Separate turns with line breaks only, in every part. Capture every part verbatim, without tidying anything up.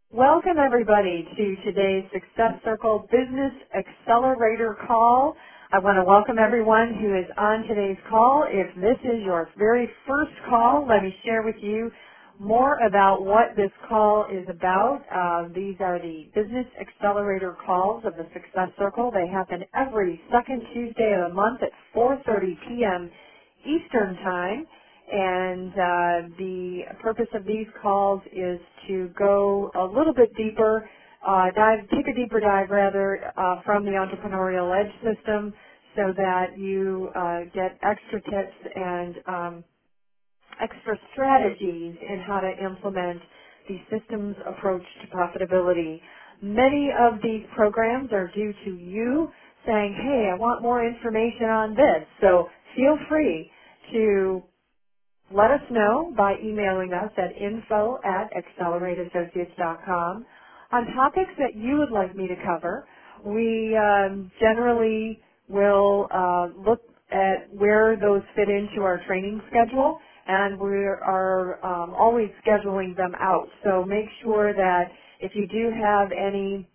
Welcome everybody to today's Success Circle Business Accelerator call. I want to welcome everyone who is on today's call. If this is your very first call, let me share with you more about what this call is about. Uh, these are the Business Accelerator calls of the Success Circle. They happen every second Tuesday of the month at four thirty p m Eastern Time. And uh, the purpose of these calls is to go a little bit deeper, uh, dive, take a deeper dive rather uh, from the Entrepreneurial Edge system, so that you uh, get extra tips and um, extra strategies in how to implement the systems approach to profitability. Many of these programs are due to you saying, "Hey, I want more information on this." So feel free to let us know by emailing us at info at accelerate associates dot com on topics that you would like me to cover. We um, generally will uh, look at where those fit into our training schedule, and we are um, always scheduling them out. So make sure that if you do have any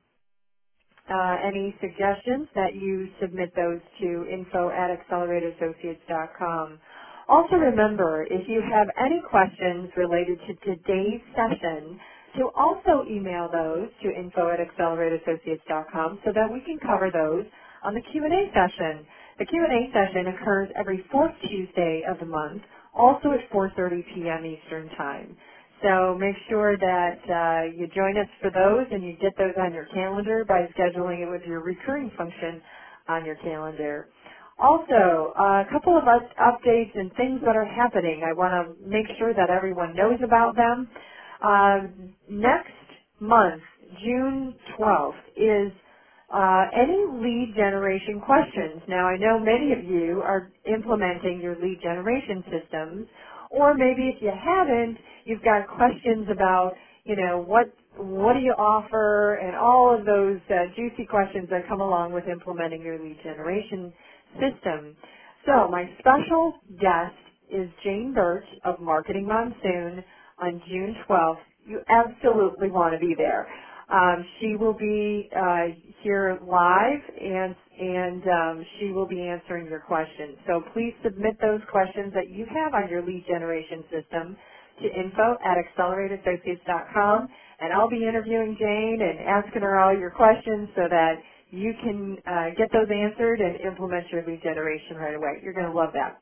uh, any suggestions, that you submit those to info at accelerate associates dot com. Also remember, if you have any questions related to today's session, to also email those to info at accelerate associates dot com so that we can cover those on the Q and A session. The Q and A session occurs every fourth Tuesday of the month, also at four thirty p m Eastern Time. So make sure that uh, you join us for those and you get those on your calendar by scheduling it with your recurring function on your calendar. Also, uh, a couple of up- updates and things that are happening. I want to make sure that everyone knows about them. Uh, next month, June twelfth, is uh, any lead generation questions. Now, I know many of you are implementing your lead generation systems, or maybe if you haven't, you've got questions about, you know, what what do you offer, and all of those uh, juicy questions that come along with implementing your lead generation system. So my special guest is Jane Birch of Marketing Monsoon on June twelfth. You absolutely want to be there. Um, she will be uh, here live, and and um, she will be answering your questions. So please submit those questions that you have on your lead generation system to info at accelerate associates dot com, and I'll be interviewing Jane and asking her all your questions so that you can uh, get those answered and implement your lead generation right away. You're going to love that.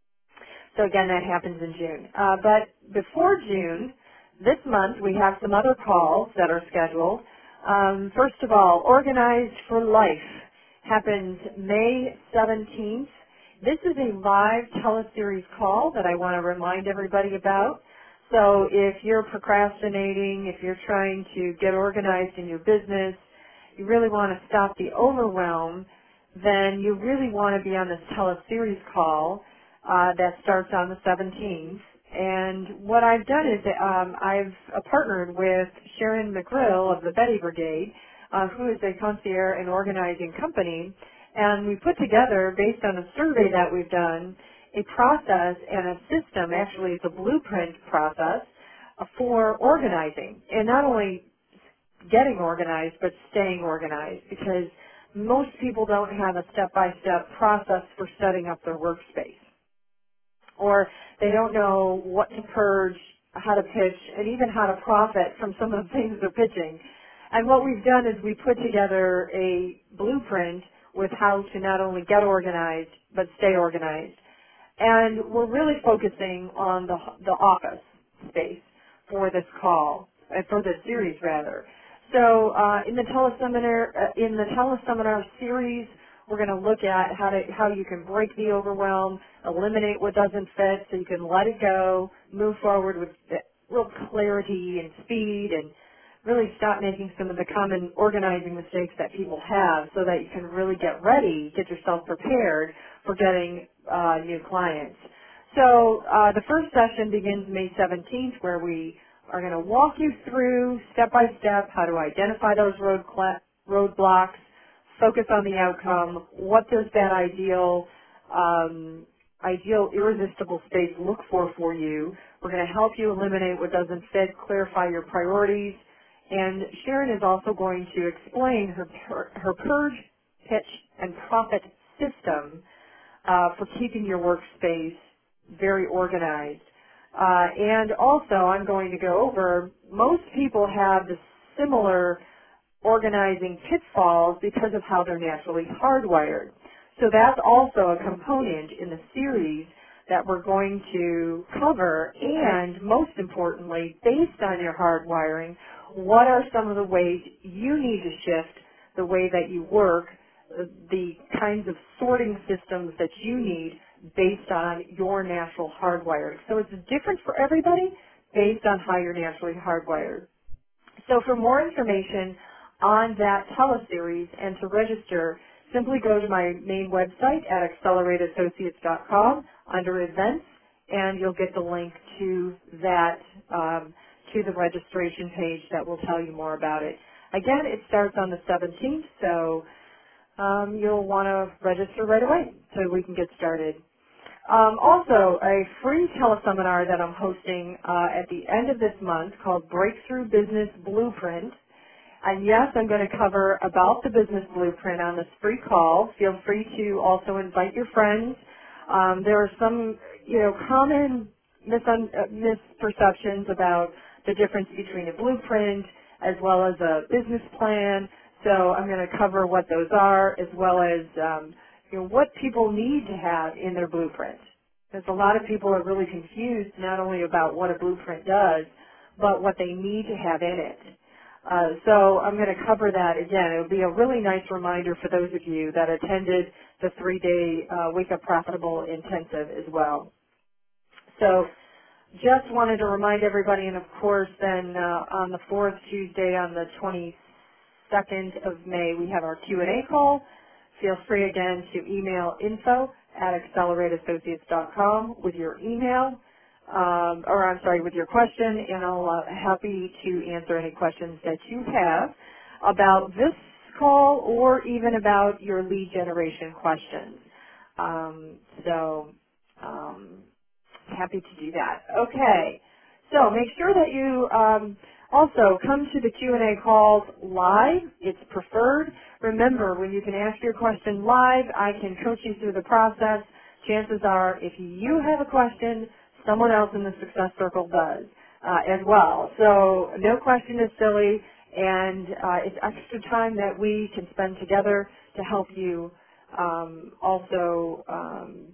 So again, that happens in June. Uh, but before June, this month we have some other calls that are scheduled. Um, first of all, Organized for Life happens May seventeenth. This is a live teleseries call that I want to remind everybody about. So if you're procrastinating, if you're trying to get organized in your business, you really want to stop the overwhelm, then you really want to be on this teleseries call uh, that starts on the seventeenth. And what I've done is um, I've uh, partnered with Sharon McGrill of the Betty Brigade, uh, who is a concierge and organizing company, and we put together, based on a survey that we've done, a process and a system, actually it's a blueprint process, uh, for organizing. And not only getting organized, but staying organized, because most people don't have a step-by-step process for setting up their workspace, or they don't know what to purge, how to pitch, and even how to profit from some of the things they're pitching. And what we've done is we put together a blueprint with how to not only get organized, but stay organized. And we're really focusing on the, the office space for this call, uh, for this series rather. So uh, in the teleseminar, uh, in the teleseminar series, we're going to look at how to how you can break the overwhelm, eliminate what doesn't fit, so you can let it go, move forward with real clarity and speed, and really stop making some of the common organizing mistakes that people have, so that you can really get ready, get yourself prepared for getting uh, new clients. So uh, the first session begins May seventeenth, where we are going to walk you through step by step how to identify those road cla- roadblocks, focus on the outcome, what does that ideal um, ideal irresistible space look for for you. We're going to help you eliminate what doesn't fit, clarify your priorities, And Sharon is also going to explain her, her, her purge, pitch, and profit system uh, for keeping your workspace very organized. Uh, and also, I'm going to go over, most people have the similar organizing pitfalls because of how they're naturally hardwired. So that's also a component in the series that we're going to cover, and most importantly, based on your hardwiring, what are some of the ways you need to shift the way that you work, uh, the kinds of sorting systems that you need based on your natural hardwiring. So it's different for everybody based on how you're naturally hardwired. So for more information on that teleseries and to register, simply go to my main website at accelerate associates dot com under events, and you'll get the link to that, um, to the registration page that will tell you more about it. Again, it starts on the seventeenth, so um, you'll want to register right away so we can get started. Um, also, a free teleseminar that I'm hosting uh, at the end of this month called Breakthrough Business Blueprint. And yes, I'm going to cover about the business blueprint on this free call. Feel free to also invite your friends. Um, there are some, you know, common misun- uh, misperceptions about the difference between a blueprint as well as a business plan. So I'm going to cover what those are, as well as um, you know, what people need to have in their blueprint. Because a lot of people are really confused not only about what a blueprint does, but what they need to have in it. Uh, so I'm going to cover that again. It will be a really nice reminder for those of you that attended the three-day uh, Wake Up Profitable Intensive as well. So just wanted to remind everybody, and of course then uh, on the fourth Tuesday on the twenty-second of May we have our Q and A call. Feel free again to email info at accelerate associates dot com with your email, um, or I'm sorry, with your question, and I'll uh, happy to answer any questions that you have about this call or even about your lead generation questions. Um, so um, happy to do that. Okay. So make sure that you um, also come to the Q and A calls live. It's preferred. Remember, when you can ask your question live, I can coach you through the process. Chances are, if you have a question, someone else in the Success Circle does uh, as well. So no question is silly, and uh, it's extra time that we can spend together to help you um, also um,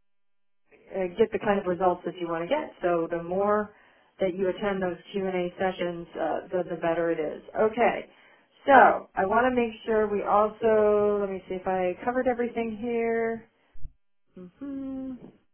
uh, get the kind of results that you want to get. So the more that you attend those Q and A sessions, uh, the, the better it is. Okay. So I want to make sure we also, let me see if I covered everything here. Mm-hmm.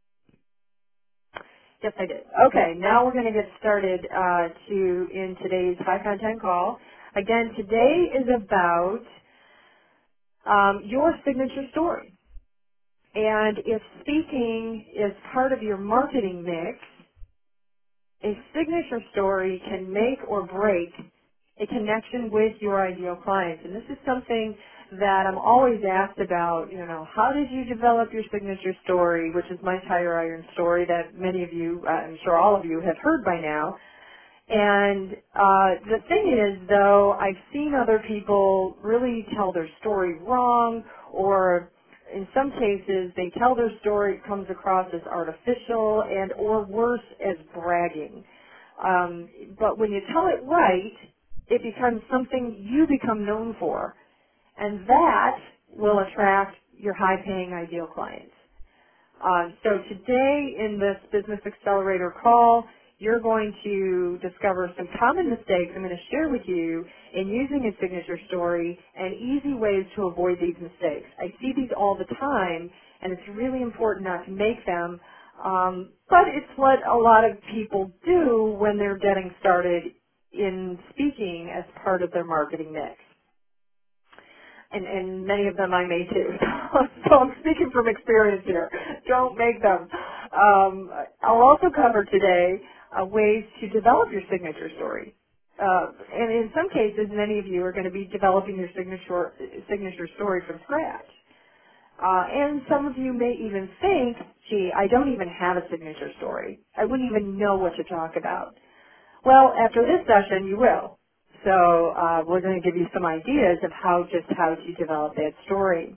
Yes, I did. Okay, now we're going to get started uh, to in today's high content call. Again, today is about um, your signature story. And if speaking is part of your marketing mix, a signature story can make or break a connection with your ideal clients. And this is something that I'm always asked about, you know, how did you develop your signature story, which is my tire iron story that many of you, I'm sure all of you have heard by now. And uh, the thing is, though, I've seen other people really tell their story wrong, or in some cases, they tell their story, it comes across as artificial and or worse, as bragging. Um, but when you tell it right, it becomes something you become known for, and that will attract your high-paying ideal clients. Um, so today in this Business Accelerator call, you're going to discover some common mistakes I'm going to share with you in using a signature story and easy ways to avoid these mistakes. I see these all the time, and it's really important not to make them, um, but it's what a lot of people do when they're getting started in speaking as part of their marketing mix. And, and many of them I may too. So I'm speaking from experience here. Don't make them. Um, I'll also cover today uh, ways to develop your signature story. Uh, and in some cases, many of you are going to be developing your signature, signature story from scratch. Uh, and some of you may even think, gee, I don't even have a signature story. I wouldn't even know what to talk about. Well, after this session, you will. So uh, we're going to give you some ideas of how just how to develop that story.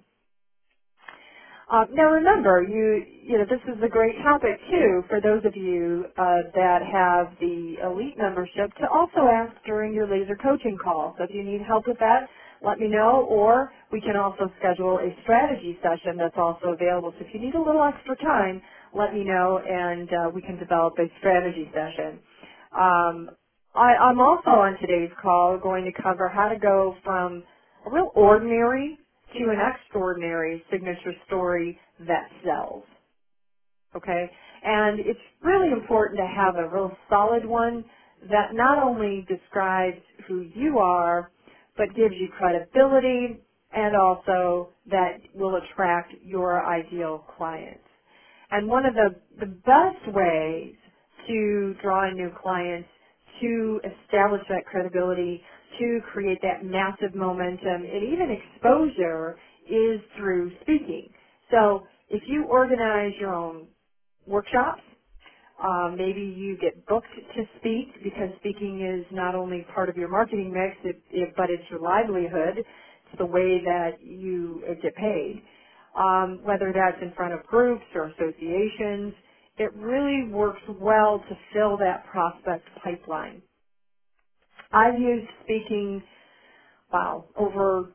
Uh, now remember, you you know this is a great topic too for those of you uh, that have the elite membership to also ask during your laser coaching call. So if you need help with that, let me know, or we can also schedule a strategy session that's also available. So if you need a little extra time, let me know, and uh, we can develop a strategy session. Um, I, I'm also on today's call going to cover how to go from a real ordinary to an extraordinary signature story that sells. Okay? And it's really important to have a real solid one that not only describes who you are, but gives you credibility and also that will attract your ideal clients. And one of the, the best ways to draw in new clients, to establish that credibility, to create that massive momentum and even exposure is through speaking. So if you organize your own workshops, um, maybe you get booked to speak because speaking is not only part of your marketing mix, it, it, but it's your livelihood. It's the way that you uh, get paid. Um, whether that's in front of groups or associations, it really works well to fill that prospect pipeline. I've used speaking, wow, over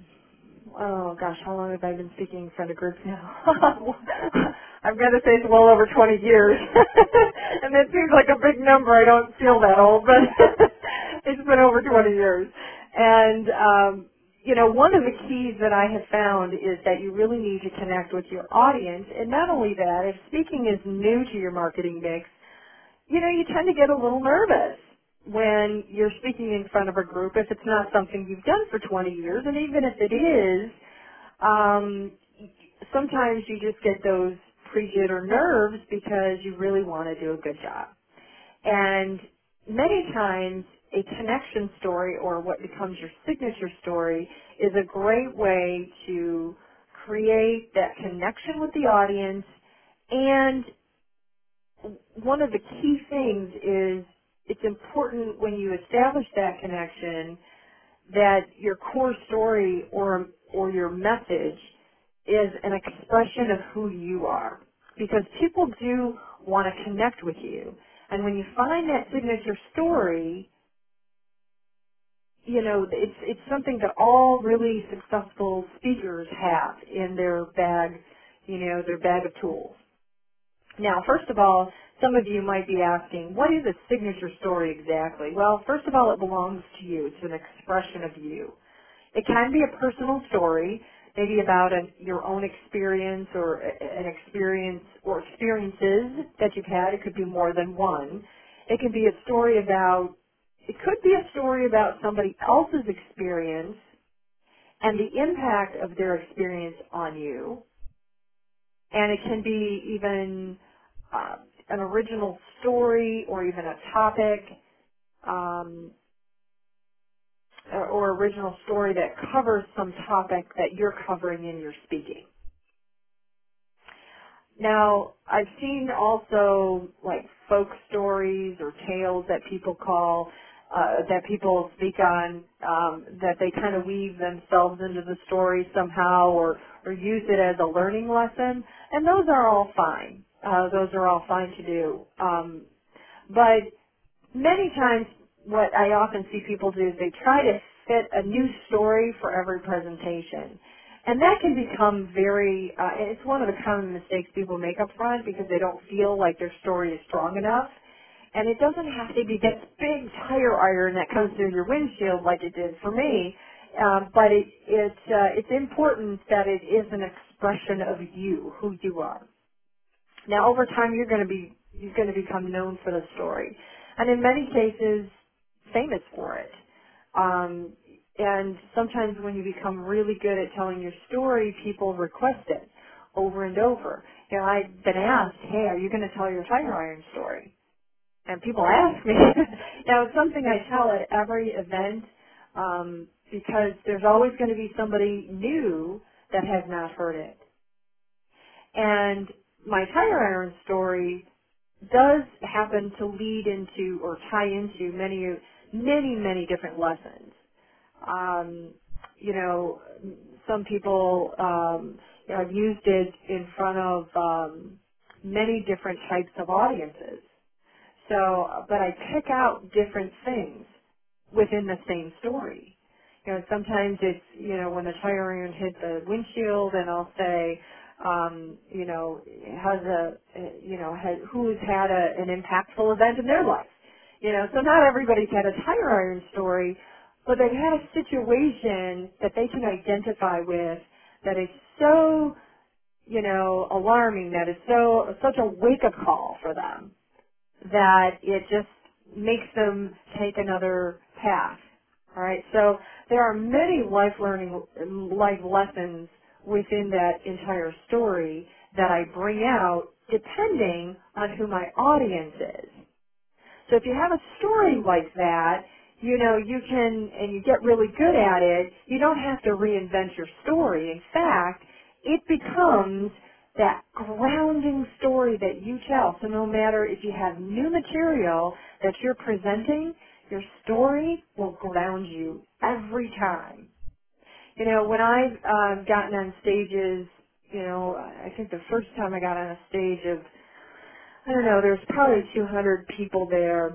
oh gosh, how long have I been speaking in front of groups now? I'm going to say it's well over twenty years. And that seems like a big number. I don't feel that old, but it's been over twenty years. And, um, you know, one of the keys that I have found is that you really need to connect with your audience. And not only that, if speaking is new to your marketing mix, you know, you tend to get a little nervous when you're speaking in front of a group if it's not something you've done for twenty years. And even if it is, um, sometimes you just get those pre-jitter nerves because you really want to do a good job. And many times a connection story or what becomes your signature story is a great way to create that connection with the audience. And one of the key things is it's important when you establish that connection that your core story or or your message is an expression of who you are. Because people do want to connect with you. And when you find that signature story, you know, it's it's something that all really successful speakers have in their bag, you know, their bag of tools. Now, first of all, some of you might be asking, what is a signature story exactly? Well, first of all, it belongs to you. It's an expression of you. It can be a personal story, maybe about an, your own experience or a- an experience or experiences that you've had. It could be more than one. It could be a story about, it could be a story about somebody else's experience and the impact of their experience on you. And it can be even uh, an original story or even a topic. Um, or or original story that covers some topic that you're covering in your speaking. Now, I've seen also like folk stories or tales that people call, uh, that people speak on, um, that they kind of weave themselves into the story somehow or, or use it as a learning lesson, and those are all fine. Uh, those are all fine to do. Um, but many times what I often see people do is they try to fit a new story for every presentation. And that can become very, uh, it's one of the common mistakes people make up front because they don't feel like their story is strong enough. And it doesn't have to be this big tire iron that comes through your windshield like it did for me. Um, but it, it, uh, it's important that it is an expression of you, who you are. Now, over time, you're going to be you're going to become known for the story, and in many cases, famous for it. Um, and sometimes, when you become really good at telling your story, people request it over and over. You know, I've been asked, "Hey, are you going to tell your tire iron story?" And people ask me. Now, it's something I tell at every event um, because there's always going to be somebody new that has not heard it. And my tire iron story does happen to lead into or tie into many many, many different lessons. Um, you know, some people, um, you know, I've used it in front of um, many different types of audiences. So, but I pick out different things within the same story. You know, sometimes it's, you know, when the tire iron hit the windshield, and I'll say, um, you know, has a, you know, has, who's had a, an impactful event in their life. You know, so not everybody's had a tire iron story, but they've had a situation that they can identify with that is so, you know, alarming, that is so, such a wake-up call for them, that it just makes them take another path. All right, so there are many life learning, life lessons within that entire story that I bring out depending on who my audience is. So if you have a story like that, you know, you can, and you get really good at it, you don't have to reinvent your story. In fact, it becomes that grounding story that you tell. So no matter if you have new material that you're presenting, your story will ground you every time. You know, when I've um, gotten on stages, you know, I think the first time I got on a stage of, I don't know, there's probably two hundred people there.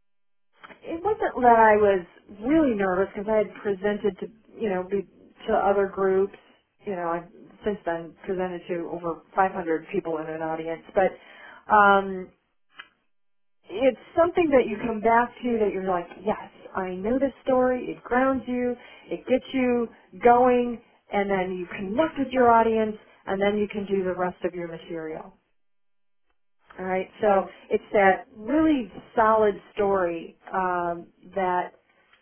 It wasn't that I was really nervous, because I had presented to, you know, be, to other groups. You know, I've since then presented to over five hundred people in an audience. But um, it's something that you come back to that you're like, yes, I know this story. It grounds you. It gets you going, and then you connect with your audience, and then you can do the rest of your material. All right, so it's that really solid story um, that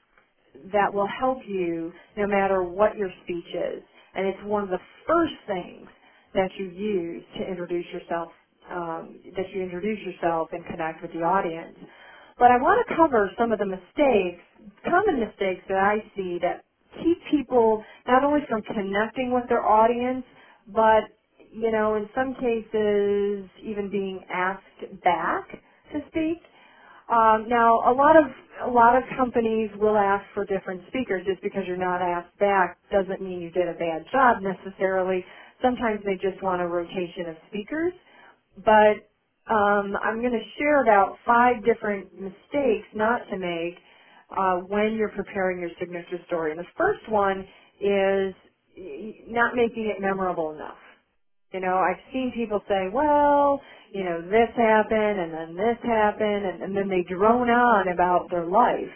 that will help you no matter what your speech is. And it's one of the first things that you use to introduce yourself, um, that you introduce yourself and connect with the audience. But I want to cover some of the mistakes, common mistakes that I see that keep people not only from connecting with their audience, but, you know, in some cases even being asked back to speak. Um, now, a lot of a lot of companies will ask for different speakers. Just because you're not asked back doesn't mean you did a bad job necessarily. Sometimes they just want a rotation of speakers. But um, I'm going to share about five different mistakes not to make uh, when you're preparing your signature story. And the first one is not making it memorable enough. You know, I've seen people say, well, you know, this happened and then this happened, and, and then they drone on about their life.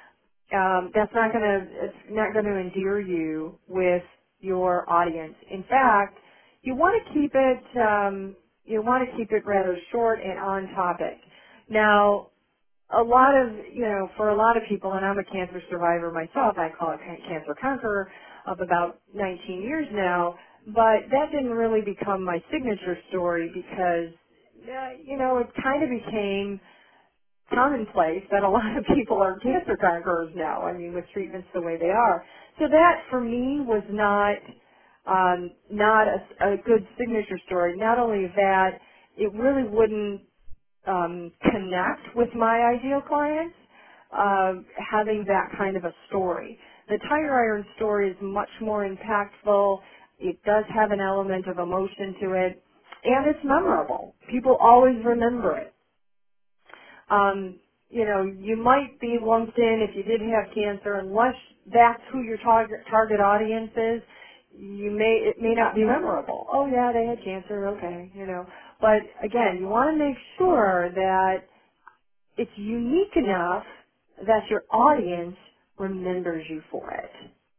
Um, that's not going to, it's not going to endear you with your audience. In fact, you want to keep it, um, you want to keep it rather short and on topic. Now, a lot of, you know, for a lot of people, and I'm a cancer survivor myself, I call it Can- Cancer Conqueror, of about nineteen years now, but that didn't really become my signature story because, uh, you know, it kind of became commonplace that a lot of people are cancer conquerors now, I mean, with treatments the way they are. So that, for me, was not, um, not a, a good signature story. Not only that, it really wouldn't um, connect with my ideal clients, uh, having that kind of a story. The tire iron story is much more impactful. It does have an element of emotion to it, and it's memorable. People always remember it. Um, you know, you might be lumped in if you did have cancer, unless that's who your target target audience is. You may it may not be memorable. Oh yeah, they had cancer. Okay, you know. But again, you want to make sure that it's unique enough that your audience remembers you for it.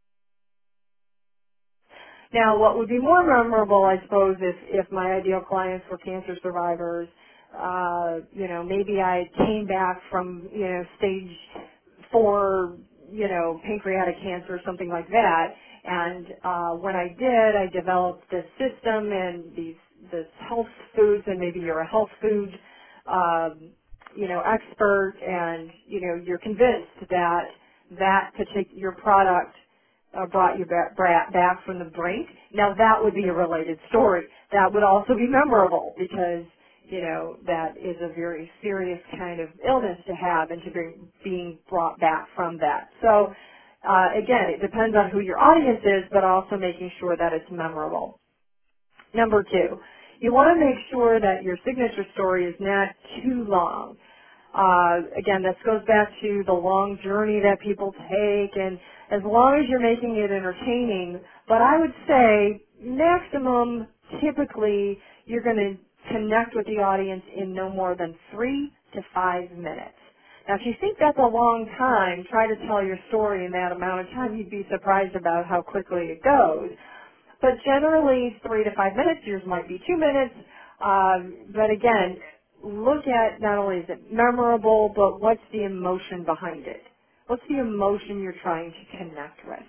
Now, what would be more memorable, I suppose, if, if my ideal clients were cancer survivors, uh, you know, maybe I came back from, you know, stage four, you know, pancreatic cancer or something like that, and uh, when I did, I developed this system and these this health foods, and maybe you're a health food, um, you know, expert, and you know, you're convinced that that particular product uh, brought you back, bra- back from the brink. Now that would be a related story. That would also be memorable because you know, that is a very serious kind of illness to have and to be being brought back from that. So, uh, again, it depends on who your audience is, but also making sure that it's memorable. Number two, you want to make sure that your signature story is not too long. Uh, again, this goes back to the long journey that people take, and as long as you're making it entertaining, but I would say maximum, typically, you're going to connect with the audience in no more than three to five minutes. Now, if you think that's a long time, try to tell your story in that amount of time. You'd be surprised about how quickly it goes. But generally, three to five minutes. Yours might be two minutes. Um, but again, look at not only is it memorable, but what's the emotion behind it? What's the emotion you're trying to connect with?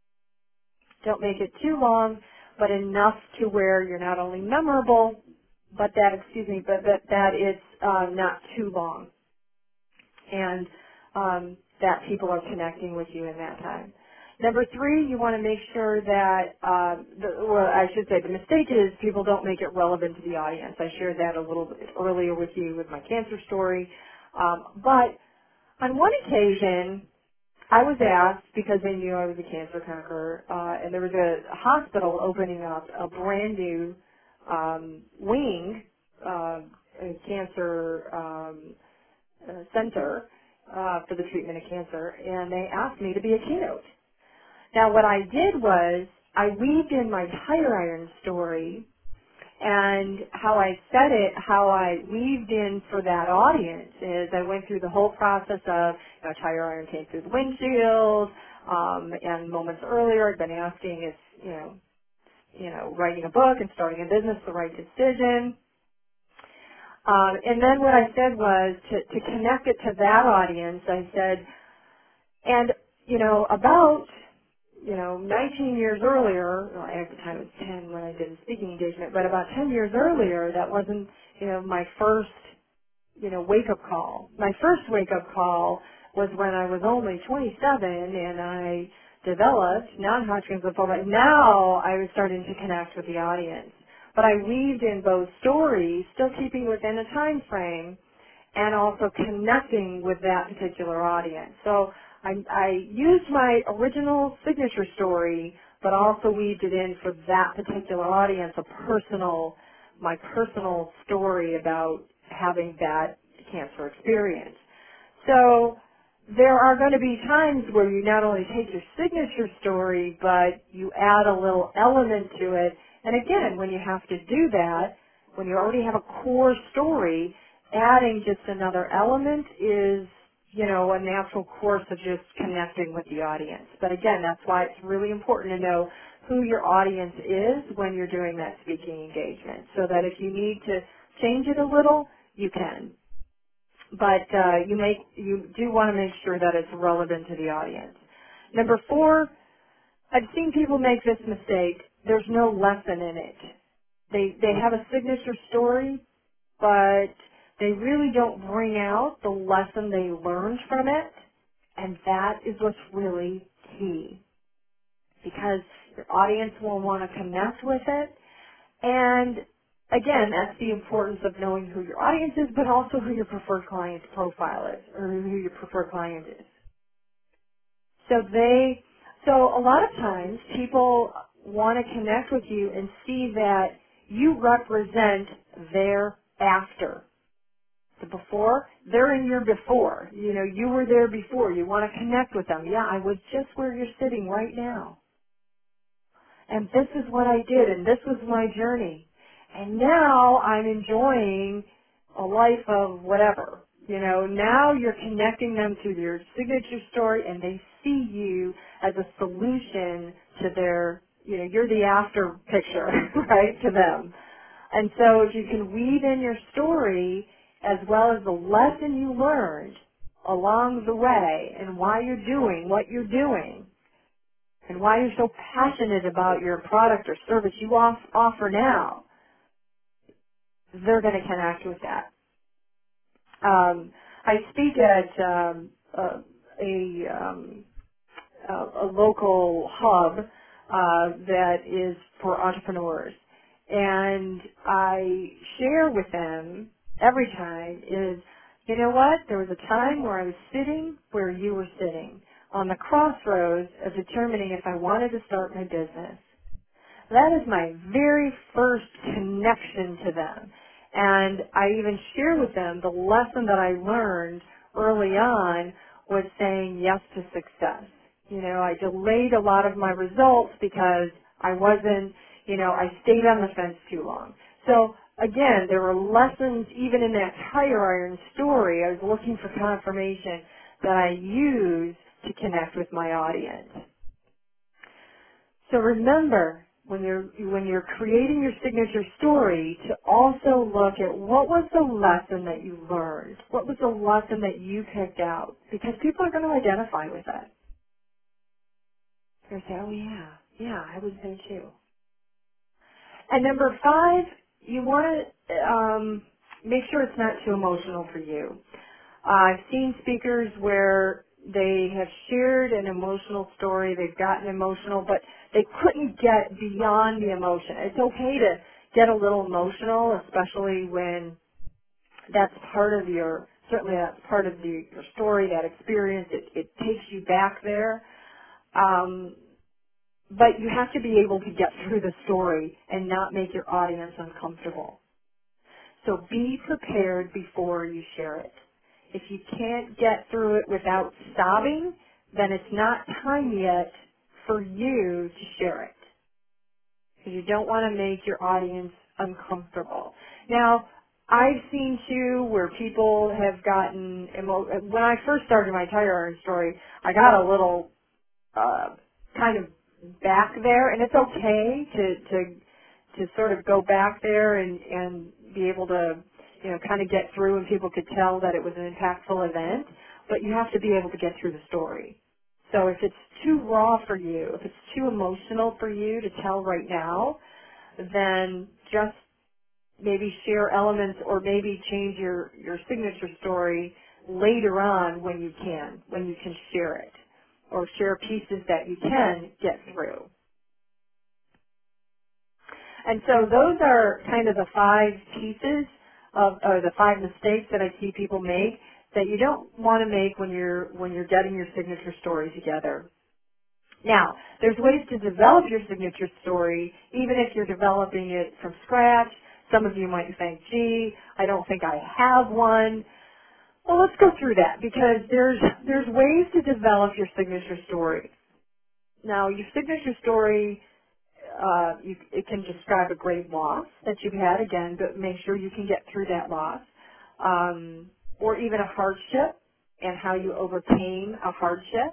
Don't make it too long, but enough to where you're not only memorable, but that, excuse me, but that, that it's uh, not too long, and um, that people are connecting with you in that time. Number three, you want to make sure that, um, the, well, I should say the mistake is people don't make it relevant to the audience. I shared that a little bit earlier with you with my cancer story. Um, but on one occasion, I was asked, because they knew I was a cancer conqueror, uh, and there was a hospital opening up a brand new um, wing, uh, a cancer um, uh, center uh, for the treatment of cancer, and they asked me to be a keynote. Now what I did was I weaved in my tire iron story, and how I said it, how I weaved in for that audience is I went through the whole process of, you know, tire iron came through the windshield, um, and moments earlier I'd been asking is, you know, you know, writing a book and starting a business the right decision. Um, and then what I said was to, to connect it to that audience, I said, and, you know, about you know, nineteen years earlier, well, at the time it was ten when I did a speaking engagement, but about ten years earlier, that wasn't, you know, my first, you know, wake-up call. My first wake-up call was when I was only twenty-seven and I developed non-Hodgkin's lymphoma. Now I was starting to connect with the audience. But I weaved in both stories, still keeping within a time frame, and also connecting with that particular audience. So I, I used my original signature story, but also weaved it in for that particular audience, a personal, my personal story about having that cancer experience. So there are going to be times where you not only take your signature story, but you add a little element to it. And again, when you have to do that, when you already have a core story, adding just another element is, you know, a natural course of just connecting with the audience. But again, that's why it's really important to know who your audience is when you're doing that speaking engagement, so that if you need to change it a little, you can. But uh, you make you do want to make sure that it's relevant to the audience. Number four, I've seen people make this mistake. There's no lesson in it. They they have a signature story, but they really don't bring out the lesson they learned from it, and that is what's really key, because your audience will want to connect with it. And again, that's the importance of knowing who your audience is, but also who your preferred client profile is, or who your preferred client is. So they, so a lot of times people want to connect with you and see that you represent their after. The before, they're in your before. You know, you were there before. You want to connect with them. Yeah, I was just where you're sitting right now. And this is what I did, and this was my journey. And now I'm enjoying a life of whatever. You know, now you're connecting them to your signature story, and they see you as a solution to their, you know, you're the after picture, right, to them. And so if you can weave in your story as well as the lesson you learned along the way and why you're doing what you're doing, and why you're so passionate about your product or service you off, offer now, they're going to connect with that. Um, I speak at um, a, a, um, a, a local hub uh, that is for entrepreneurs. And I share with them every time is, you know what, there was a time where I was sitting where you were sitting, on the crossroads of determining if I wanted to start my business. That is my very first connection to them. And I even share with them the lesson that I learned early on was saying yes to success. You know, I delayed a lot of my results because I wasn't, you know, I stayed on the fence too long. So again, there were lessons even in that tire iron story. I was looking for confirmation that I used to connect with my audience. So remember, when you're when you're creating your signature story, to also look at what was the lesson that you learned, what was the lesson that you picked out, because people are going to identify with that. They're going to say, "Oh yeah, yeah, I was there too." And number five, you want to um, make sure it's not too emotional for you. Uh, I've seen speakers where they have shared an emotional story, they've gotten emotional, but they couldn't get beyond the emotion. It's okay to get a little emotional, especially when that's part of your, certainly that's part of the, your story, that experience. It, it takes you back there. Um, but you have to be able to get through the story and not make your audience uncomfortable. So be prepared before you share it. If you can't get through it without sobbing, then it's not time yet for you to share it. Because you don't want to make your audience uncomfortable. Now, I've seen too where people have gotten, emo- when I first started my tire iron story, I got a little uh, kind of back there, and it's okay to to to sort of go back there and and be able to, you know, kind of get through, and people could tell that it was an impactful event. But you have to be able to get through the story. So if it's too raw for you, if it's too emotional for you to tell right now, then just maybe share elements or maybe change your, your signature story later on when you can, when you can share it, or share pieces that you can get through. And so those are kind of the five pieces of, or the five mistakes that I see people make that you don't want to make when you're, when you're getting your signature story together. Now, there's ways to develop your signature story, even if you're developing it from scratch. Some of you might think, gee, I don't think I have one. Well, let's go through that because there's, there's ways to develop your signature story. Now, your signature story, uh, you, it can describe a great loss that you've had, again, but make sure you can get through that loss. Um, or even a hardship and how you overcame a hardship.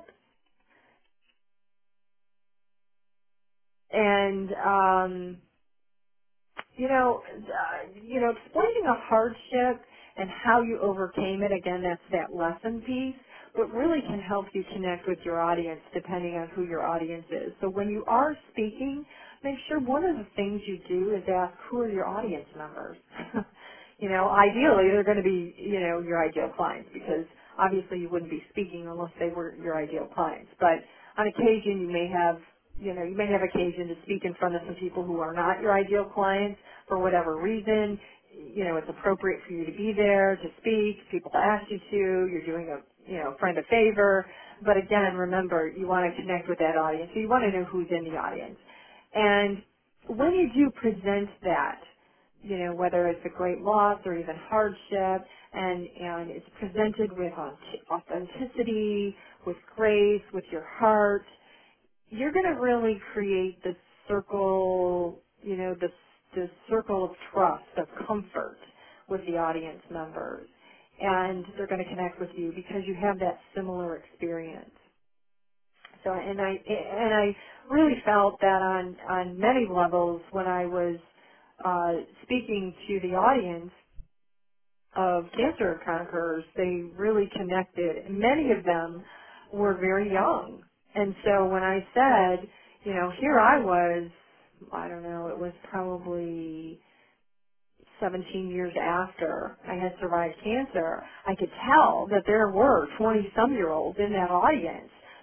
And, um, you know, uh, you know, explaining a hardship and how you overcame it, again, that's that lesson piece, but really can help you connect with your audience depending on who your audience is. So when you are speaking, make sure one of the things you do is ask, who are your audience members? You know, ideally they're going to be, you know, your ideal clients because obviously you wouldn't be speaking unless they were your ideal clients. But on occasion you may have, you know, you may have occasion to speak in front of some people who are not your ideal clients for whatever reason. You know, it's appropriate for you to be there to speak. People ask you to. You're doing a, you know, friend a favor. But again, remember, you want to connect with that audience. So you want to know who's in the audience. And when you do present that, you know, whether it's a great loss or even hardship, and, and it's presented with authenticity, with grace, with your heart, you're going to really create this circle, you know, this, this circle of trust, of comfort with the audience members. And they're going to connect with you because you have that similar experience. So, and I, and I really felt that on, on many levels when I was uh, speaking to the audience of Cancer Conquerors, they really connected. Many of them were very young. And so when I said, you know, here I was, I don't know, it was probably seventeen years after I had survived cancer, I could tell that there were twenty-some-year-olds in that audience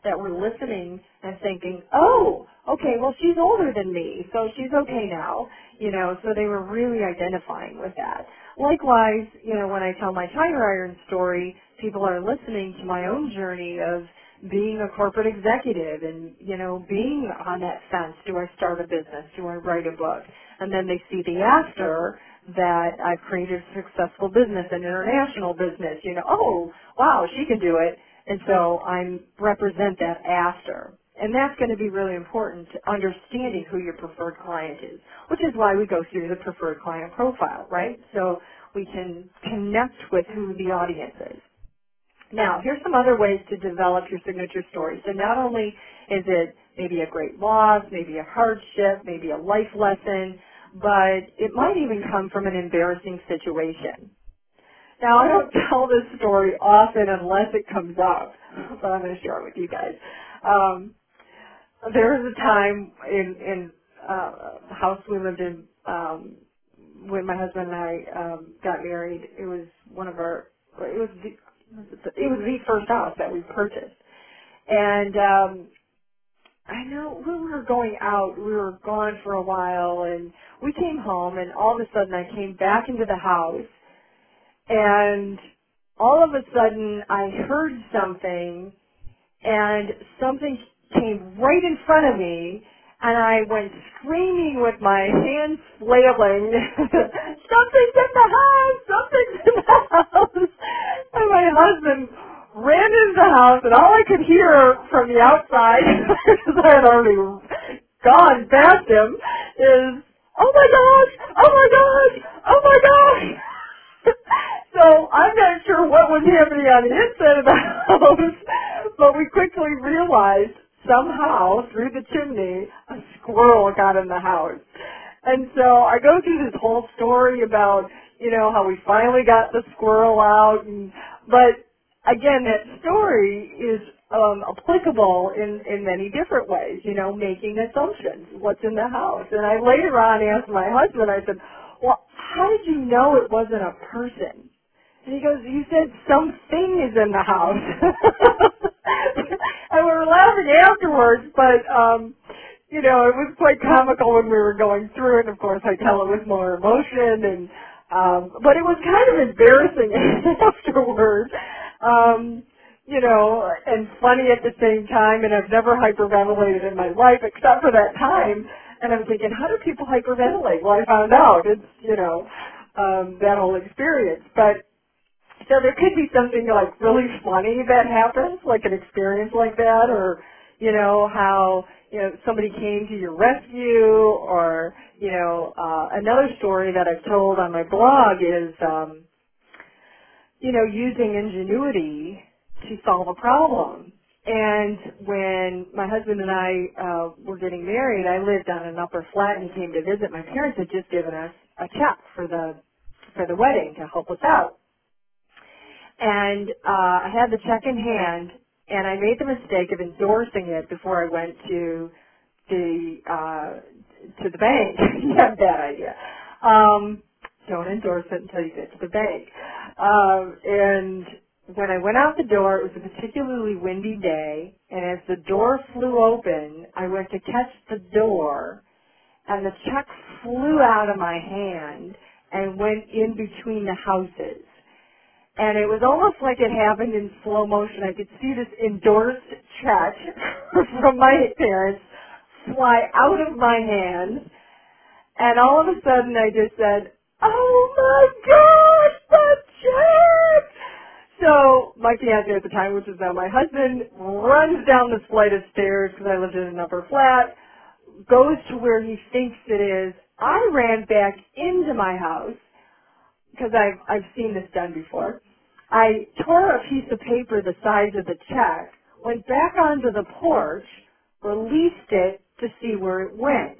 that were listening and thinking, oh, okay, well, she's older than me, so she's okay now. You know, so they were really identifying with that. Likewise, you know, when I tell my tire iron story, people are listening to my own journey of being a corporate executive and, you know, being on that fence. Do I start a business? Do I write a book? And then they see the after that I've created a successful business, an international business. You know, oh, wow, she can do it. And so I represent that after. And that's going to be really important to understanding who your preferred client is, which is why we go through the preferred client profile, right? So we can connect with who the audience is. Now, here's some other ways to develop your signature story. So not only is it maybe a great loss, maybe a hardship, maybe a life lesson, but it might even come from an embarrassing situation. Now, I don't tell this story often unless it comes up, but I'm going to share it with you guys. Um, there was a time in, in uh, the house we lived in um, when my husband and I um, got married. It was one of our, it was the, it was the first house that we purchased. And um, I know when we were going out, we were gone for a while, and we came home, and all of a sudden I came back into the house, and all of a sudden I heard something, and something came right in front of me, and I went screaming with my hands flailing, something's in the house, something's in the house. And my husband ran into the house, and all I could hear from the outside, because I had already gone past him, is, oh my gosh, oh my gosh, oh my gosh. So I'm not sure what was happening on the inside of the house, but we quickly realized somehow through the chimney a squirrel got in the house. And so I go through this whole story about, you know, how we finally got the squirrel out, and but again, that story is um, applicable in, in many different ways, you know, making assumptions, what's in the house. And I later on asked my husband, I said, well, how did you know it wasn't a person? And he goes, you said something is in the house. And we were laughing afterwards, but, um, you know, it was quite comical when we were going through it. Of course, I tell it with more emotion, and um, but it was kind of embarrassing afterwards. Um, you know, and funny at the same time, and I've never hyperventilated in my life except for that time. And I'm thinking, how do people hyperventilate? Well, I found out it's, you know, um, that whole experience. But so there could be something like really funny that happens, like an experience like that, or, you know, how, you know, somebody came to your rescue, or, you know, uh, another story that I've told on my blog is, um, you know, using ingenuity to solve a problem. And when my husband and I uh, were getting married, I lived on an upper flat, and he came to visit. My parents had just given us a check for the for the wedding to help us out. And uh, I had the check in hand, and I made the mistake of endorsing it before I went to the uh, to the bank. Yeah, bad idea. Um, don't endorse it until you get to the bank. Um, and when I went out the door, it was a particularly windy day, and as the door flew open, I went to catch the door, and the check flew out of my hand and went in between the houses. And it was almost like it happened in slow motion. I could see this endorsed check from my parents fly out of my hand, and all of a sudden I just said, oh my gosh, the check! So my fiance at the time, which is now my husband, runs down this flight of stairs, because I lived in an upper flat, goes to where he thinks it is. I ran back into my house, because I've, I've seen this done before. I tore a piece of paper the size of the check, went back onto the porch, released it to see where it went.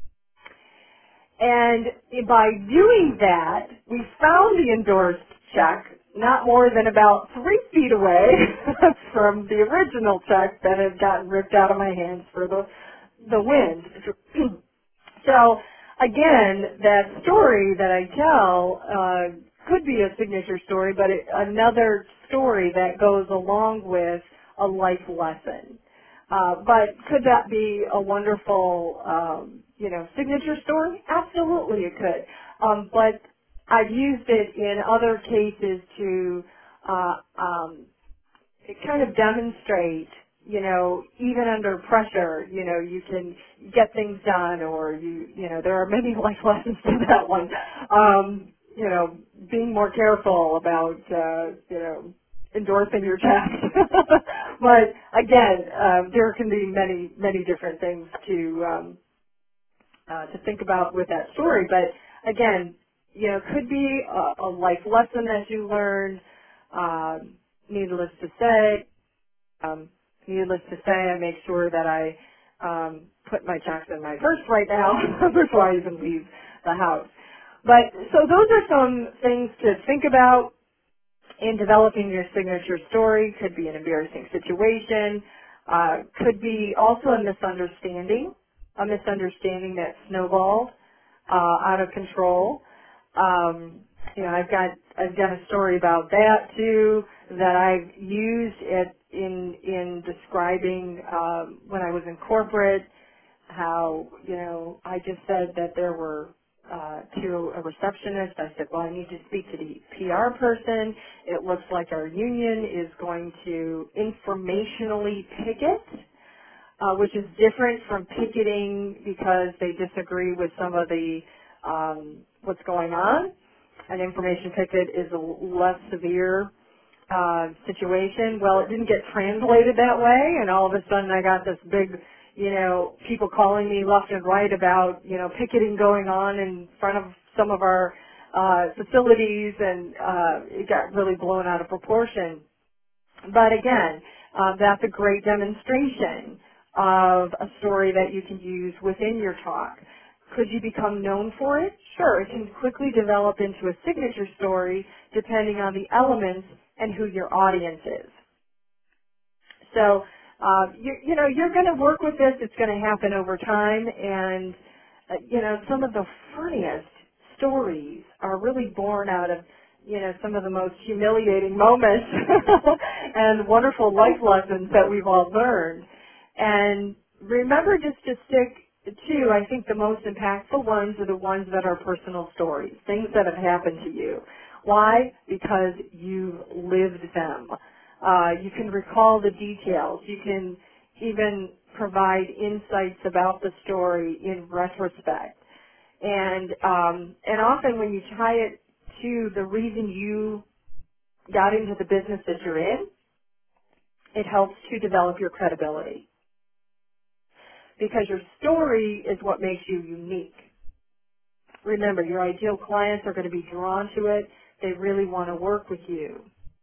And by doing that, we found the endorsed check not more than about three feet away from the original check that had gotten ripped out of my hands for the, the wind. So, again, that story that I tell uh, could be a signature story, but it, another story that goes along with a life lesson. Uh, but could that be a wonderful, um, you know, signature story? Absolutely, it could. Um, but I've used it in other cases to uh, um, kind of demonstrate, you know, even under pressure, you know, you can get things done, or you, you know, there are many life lessons to that one. Um, you know, being more careful about, uh, you know, endorsing your checks. But again, um, there can be many, many different things to um, uh, to think about with that story. But again, you know, could be a, a life lesson that you learned. Um, needless to say, um, needless to say, I make sure that I um, put my checks in my purse right now before I even leave the house. But so those are some things to think about in developing your signature story. Could be an embarrassing situation, uh, could be also a misunderstanding, a misunderstanding that snowballed uh, out of control. Um, you know, I've got I've got a story about that too that I've used it in in describing um, when I was in corporate, how, you know, I just said that there were uh, to a receptionist. I said, well, I need to speak to the P R person. It looks like our union is going to informationally picket, uh, which is different from picketing because they disagree with some of the um, what's going on. An information picket is a less severe uh, situation. Well, it didn't get translated that way, and all of a sudden I got this big, you know, people calling me left and right about, you know, picketing going on in front of some of our uh, facilities, and uh, it got really blown out of proportion. But again, uh, that's a great demonstration of a story that you can use within your talk. Could you become known for it? Sure, it can quickly develop into a signature story depending on the elements and who your audience is. So, uh, you, you know, you're going to work with this. It's going to happen over time. And, uh, you know, some of the funniest stories are really born out of, you know, some of the most humiliating moments and wonderful life lessons that we've all learned. And remember just to stick to, I think the most impactful ones are the ones that are personal stories, things that have happened to you. Why? Because you've lived them. Uh, you can recall the details. You can even provide insights about the story in retrospect. And um, and often when you tie it to the reason you got into the business that you're in, it helps to develop your credibility. Because your story is what makes you unique. Remember, your ideal clients are going to be drawn to it. They really want to work with you.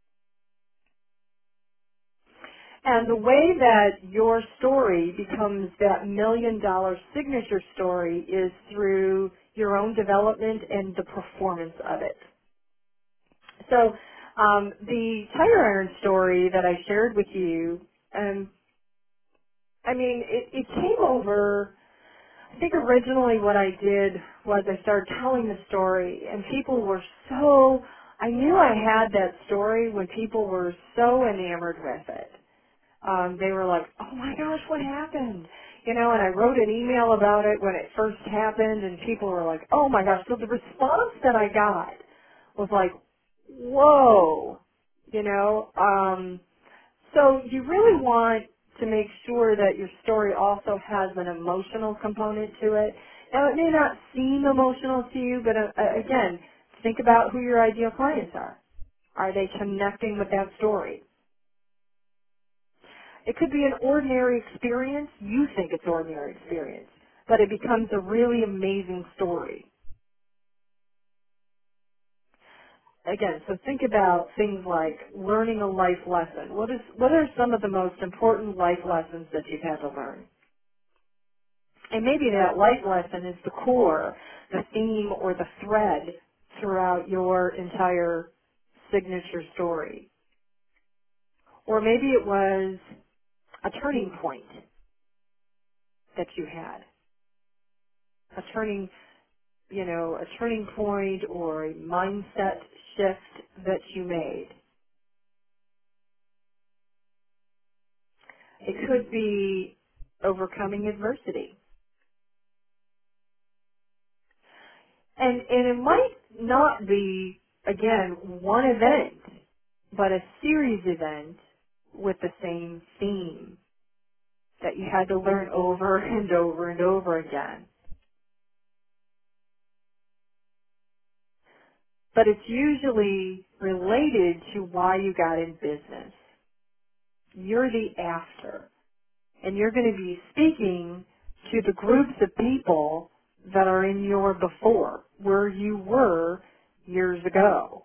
And the way that your story becomes that million dollar signature story is through your own development and the performance of it. So um, the tire iron story that I shared with you, um, I mean, it, it came over, I think originally what I did was I started telling the story, and people were so, I knew I had that story when people were so enamored with it. Um, they were like, oh my gosh, what happened? You know, and I wrote an email about it when it first happened, and people were like, oh my gosh. So the response that I got was like, whoa, you know. Um, so you really want to make sure that your story also has an emotional component to it. Now, it may not seem emotional to you, but uh, uh, again, think about who your ideal clients are. Are they connecting with that story? It could be an ordinary experience. You think it's ordinary experience, but it becomes a really amazing story. Again, so think about things like learning a life lesson. What is what are some of the most important life lessons that you've had to learn? And maybe that life lesson is the core, the theme, or the thread throughout your entire signature story. Or maybe it was a turning point that you had, a turning you know, a turning point or a mindset shift that you made. It could be overcoming adversity. And, and it might not be, again, one event, but a series event with the same theme that you had to learn over and over and over again. But it's usually related to why you got in business. You're the after. And you're going to be speaking to the groups of people that are in your before, where you were years ago.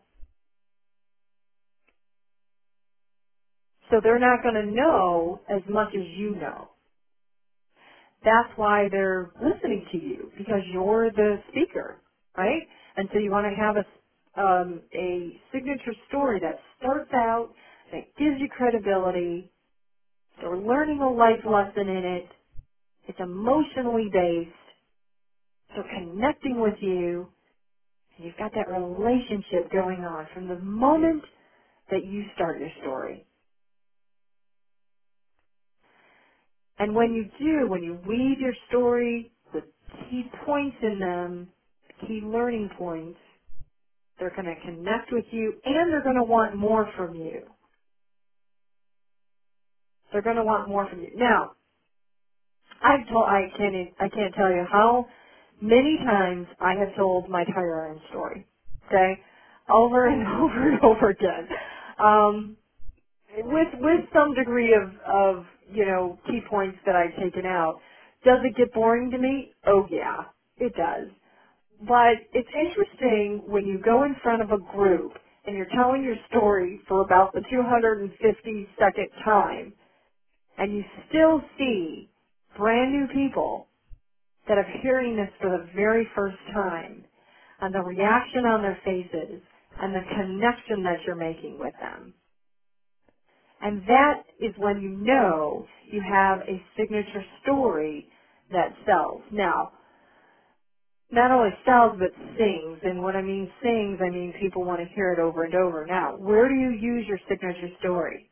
So they're not going to know as much as you know. That's why they're listening to you, because you're the speaker, right? And so you want to have a, um, a signature story that starts out, that gives you credibility. They're learning a life lesson in it. It's emotionally based. They're connecting with you. And you've got that relationship going on from the moment that you start your story. And when you do, when you weave your story with key points in them, key learning points, they're going to connect with you and they're going to want more from you. They're going to want more from you. Now, I've told, I can't, I can't tell you how many times I have told my tire iron story. Okay? Over and over and over again. Um, with, with some degree of, of, you know, key points that I've taken out. Does it get boring to me? Oh yeah, it does. But it's interesting when you go in front of a group and you're telling your story for about the two hundred fifty-second time, and you still see brand new people that are hearing this for the very first time, and the reaction on their faces, and the connection that you're making with them. And that is when you know you have a signature story that sells. Now, not only sells, but sings. And when I mean sings, I mean people want to hear it over and over. Now, where do you use your signature story?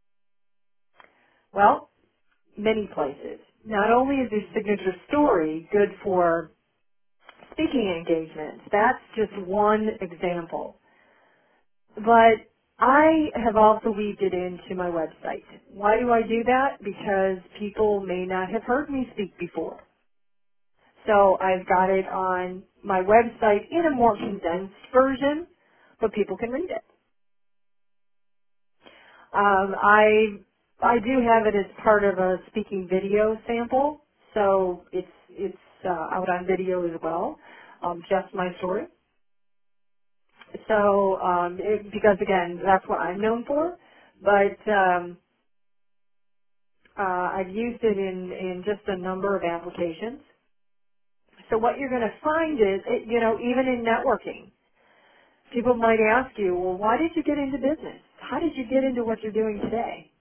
Well, many places. Not only is your signature story good for speaking engagements, that's just one example. But I have also weaved it into my website. Why do I do that? Because people may not have heard me speak before. So I've got it on my website in a more condensed version, but people can read it. Um, I I do have it as part of a speaking video sample, so it's it's uh, out on video as well, um, just my story. So um, it, because again, that's what I'm known for, but um, uh, I've used it in in just a number of applications. So what you're going to find is, it, you know, even in networking. People might ask you, well, why did you get into business? How did you get into what you're doing today?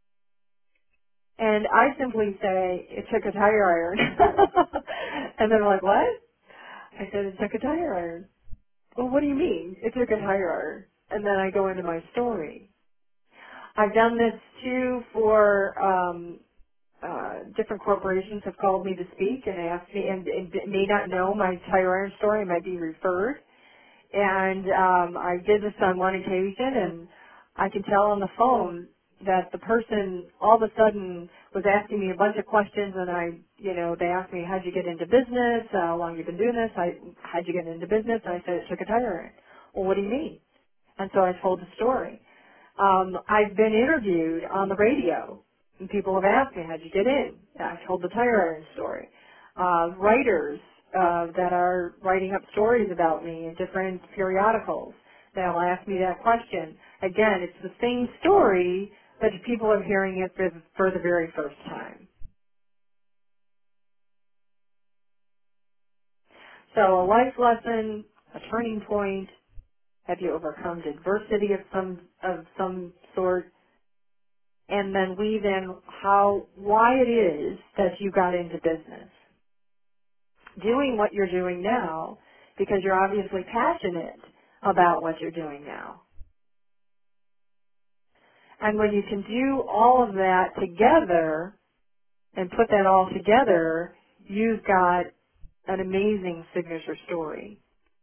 And I simply say, it took a tire iron. And they're like, what? I said, it took a tire iron. Well, what do you mean? It took a tire iron. And then I go into my story. I've done this too for, um, uh, different corporations have called me to speak and asked me, and, and may not know my tire iron story, might be referred. And um, I did this on one occasion, and I could tell on the phone that the person all of a sudden was asking me a bunch of questions, and I, you know, they asked me, how'd you get into business? Uh, how long you been doing this? I, how'd you get into business? And I said, it took a tire iron. Well, what do you mean? And so I told the story. Um, I've been interviewed on the radio, and people have asked me, how'd you get in? And I told the tire iron story. Uh, writers uh, that are writing up stories about me in different periodicals, they'll ask me that question. Again, it's the same story, but people are hearing it for, for the very first time. So a life lesson, a turning point, have you overcome adversity of some of some sort? And then weave in how, why it is that you got into business. Doing what you're doing now because you're obviously passionate about what you're doing now. And when you can do all of that together and put that all together, you've got an amazing signature story.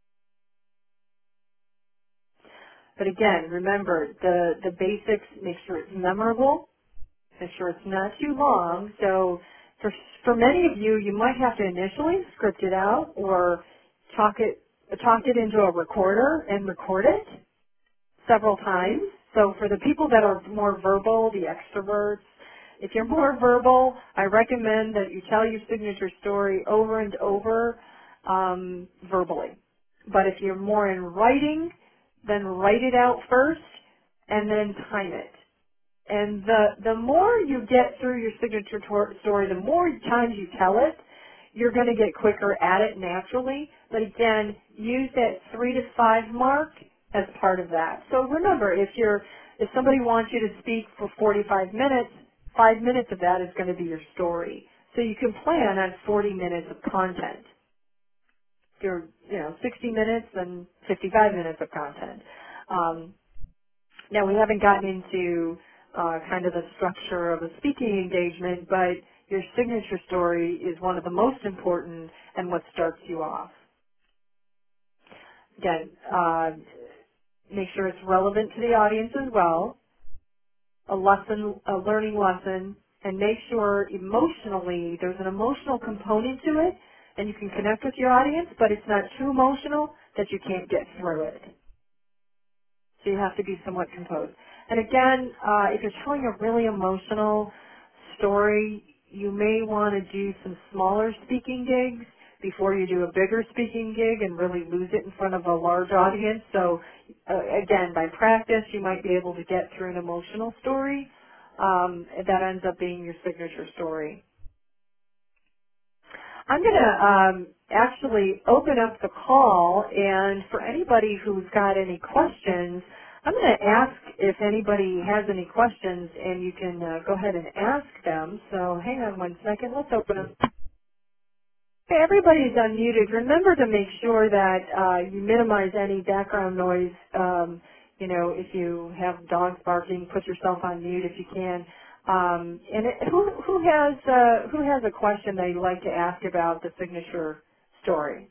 But again, remember the, the basics, make sure it's memorable, make sure it's not too long. So for, for many of you, you might have to initially script it out or talk it, talk it into a recorder and record it several times. So for the people that are more verbal, the extroverts, if you're more verbal, I recommend that you tell your signature story over and over um, verbally. But if you're more in writing, then write it out first and then time it. And the, the more you get through your signature tor- story, the more times you tell it, you're going to get quicker at it naturally. But again, use that three to five mark as part of that. So remember, if you're, if somebody wants you to speak for forty-five minutes, five minutes of that is going to be your story. So you can plan on forty minutes of content. If you're, you know, sixty minutes, then fifty-five minutes of content. Um, now, we haven't gotten into uh, kind of the structure of a speaking engagement, but your signature story is one of the most important and what starts you off. Again, uh, make sure it's relevant to the audience as well, a lesson, a learning lesson, and make sure emotionally there's an emotional component to it, and you can connect with your audience, but it's not too emotional that you can't get through it. So you have to be somewhat composed. And again, uh, if you're telling a really emotional story, you may want to do some smaller speaking gigs before you do a bigger speaking gig and really lose it in front of a large audience. So uh, again, by practice, you might be able to get through an emotional story um, that ends up being your signature story. I'm going to um, actually open up the call, and for anybody who's got any questions, I'm going to ask if anybody has any questions, and you can uh, go ahead and ask them. So hang on one second. Let's open up. Okay, everybody's unmuted. Remember to make sure that uh, you minimize any background noise. Um, you know, if you have dogs barking, put yourself on mute if you can. Um, and it, who, who has uh, who has a question they'd like to ask about the signature story?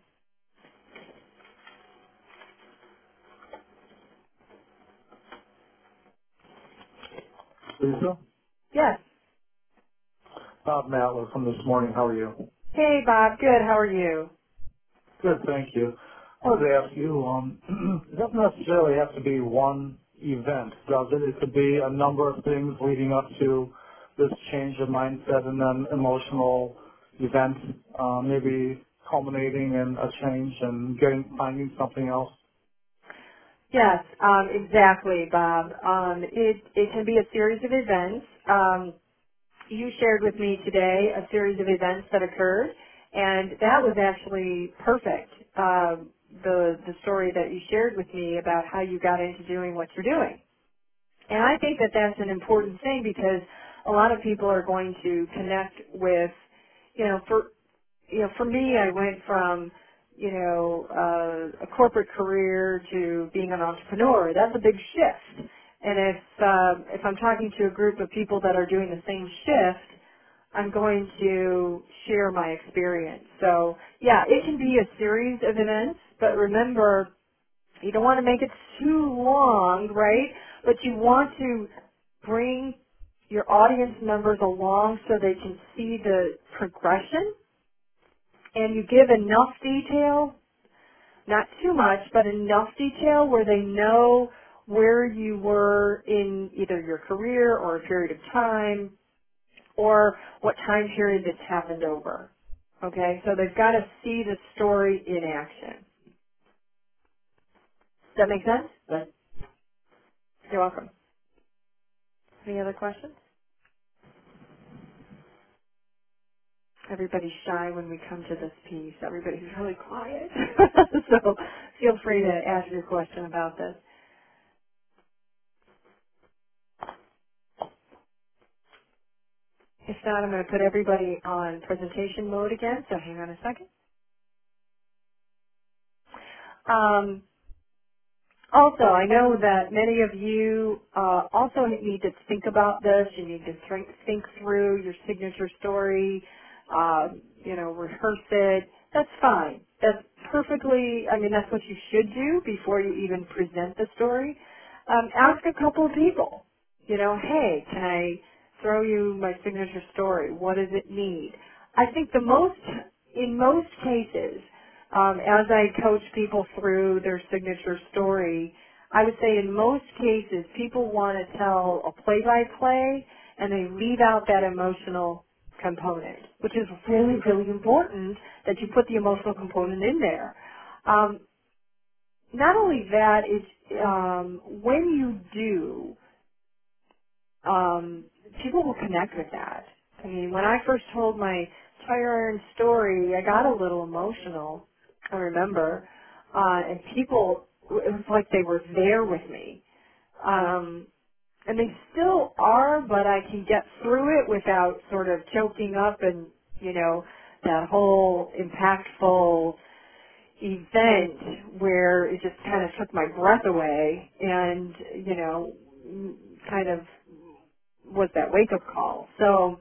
Lisa?
Yes.
Bob Matler from this morning. How are you?
Hey, Bob. Good. How are you?
Good, thank you. I wanted to ask you, um, it doesn't necessarily have to be one event, does it? It could be a number of things leading up to this change of mindset and then emotional event, uh, maybe culminating in a change and getting finding something else.
Yes, um, exactly, Bob. Um, it, it can be a series of events. Um, you shared with me today a series of events that occurred, and that was actually perfect. Um, the the story that you shared with me about how you got into doing what you're doing, and I think that that's an important thing because a lot of people are going to connect with, you know, for you know, for me, I went from you know uh, a corporate career to being an entrepreneur. That's a big shift. And if um, if I'm talking to a group of people that are doing the same shift, I'm going to share my experience. So yeah, it can be a series of events, but remember, you don't want to make it too long, right? But you want to bring your audience members along so they can see the progression, and you give enough detail, not too much, but enough detail where they know where you were in either your career or a period of time or what time period this happened over. Okay, so they've got to see the story in action. Does that make sense?
Okay.
You're welcome. Any other questions? Everybody's shy when we come to this piece. Everybody's really quiet. So feel free to ask your question about this. If not, I'm going to put everybody on presentation mode again, so hang on a second. Um, Also, I know that many of you uh, also need to think about this. You need to think, think through your signature story, uh, you know, rehearse it. That's fine. That's perfectly, I mean, that's what you should do before you even present the story. Um, ask a couple of people, you know, hey, can I throw you my signature story? What does it need? I think the most, in most cases, um, as I coach people through their signature story, I would say in most cases people want to tell a play-by-play and they leave out that emotional component, which is really, really important that you put the emotional component in there. Um, not only that, it's um, when you do, um, people will connect with that. I mean, when I first told my tire iron story, I got a little emotional, I remember, uh, and people, it was like they were there with me. Um, and they still are, but I can get through it without sort of choking up and, you know, that whole impactful event where it just kind of took my breath away and, you know, kind of was that wake-up call. So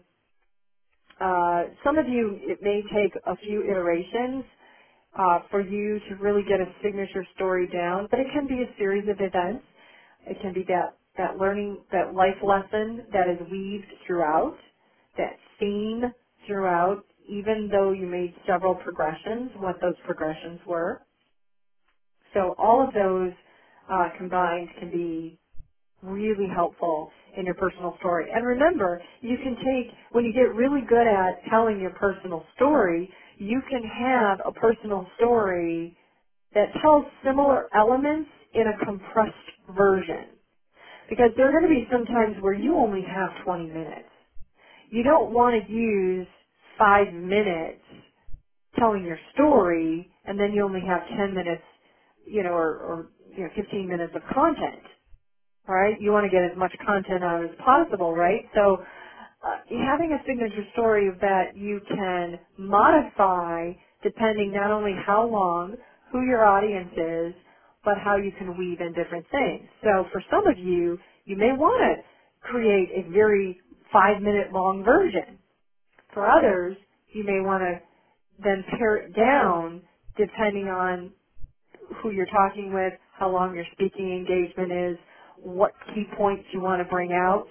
uh, some of you, it may take a few iterations uh, for you to really get a signature story down, but it can be a series of events. It can be that, that learning, that life lesson that is weaved throughout, that theme throughout, even though you made several progressions, what those progressions were. So all of those uh, combined can be really helpful in your personal story. And remember, you can take, when you get really good at telling your personal story, you can have a personal story that tells similar elements in a compressed version. Because there are going to be some times where you only have twenty minutes. You don't want to use five minutes telling your story and then you only have ten minutes, you know, or, or you know, fifteen minutes of content. All right, you want to get as much content out as possible, right? So uh, having a signature story that you can modify depending not only how long, who your audience is, but how you can weave in different things. So for some of you, you may want to create a very five-minute long version. For others, you may want to then pare it down depending on who you're talking with, how long your speaking engagement is, what key points you want to bring out.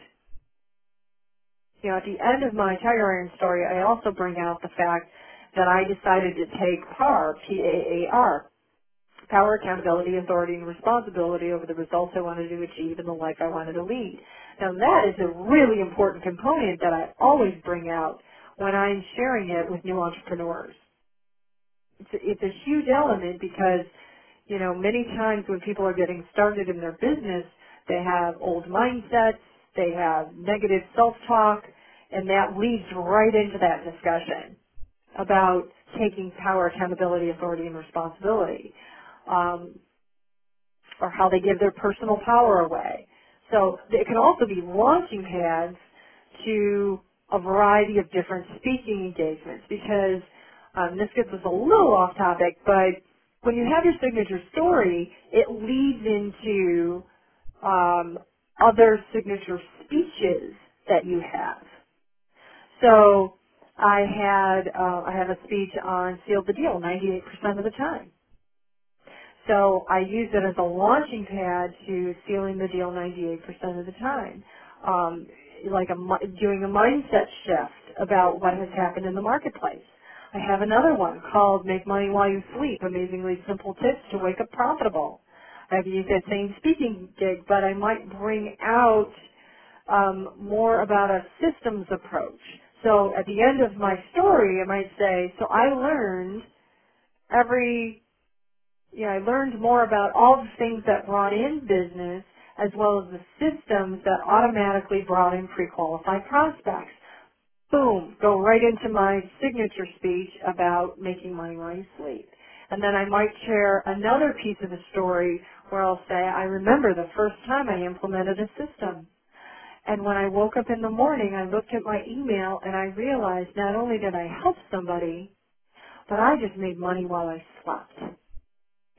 You know, at the end of my Tiger Iron story, I also bring out the fact that I decided to take P A R, P A A R, Power, Accountability, Authority, and Responsibility over the results I wanted to achieve and the life I wanted to lead. Now that is a really important component that I always bring out when I'm sharing it with new entrepreneurs. It's a, it's a huge element because, you know, many times when people are getting started in their business, they have old mindsets, they have negative self-talk, and that leads right into that discussion about taking power, accountability, authority, and responsibility. Um, or how they give their personal power away. So it can also be launching pads to a variety of different speaking engagements because um, this gets us a little off topic, but when you have your signature story, it leads into um, other signature speeches that you have. So I had uh, I have a speech on Seal the Deal ninety-eight percent of the time. So I use it as a launching pad to sealing the deal ninety-eight percent of the time. Um, like a, mi- doing a mindset shift about what has happened in the marketplace. I have another one called Make Money While You Sleep, Amazingly Simple Tips to Wake Up Profitable. I've used that same speaking gig, but I might bring out um, more about a systems approach. So at the end of my story, I might say, so I learned every yeah, I learned more about all the things that brought in business as well as the systems that automatically brought in pre-qualified prospects. Boom, go right into my signature speech about making money while you sleep. And then I might share another piece of the story where I'll say, I remember the first time I implemented a system. And when I woke up in the morning, I looked at my email and I realized not only did I help somebody, but I just made money while I slept.